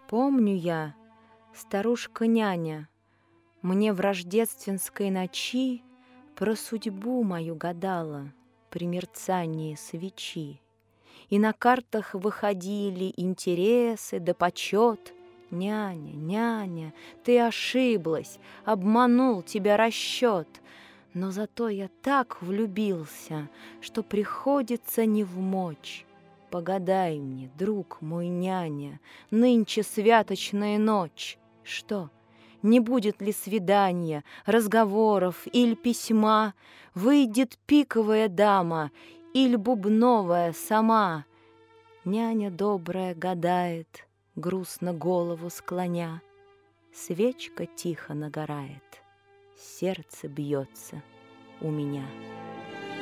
Помню я, старушка-няня, мне в рождественской ночи про судьбу мою гадала при мерцании свечи. И на картах выходили интересы да почет. Няня, няня, ты ошиблась, обманул тебя расчет. Но зато я так влюбился, что приходится невмочь. Погадай мне, друг мой няня, нынче святочная ночь. Что, не будет ли свидания, разговоров или письма? Выйдет пиковая дама или бубновая сама? Няня добрая гадает, грустно голову склоня. Свечка тихо нагорает, сердце бьется у меня.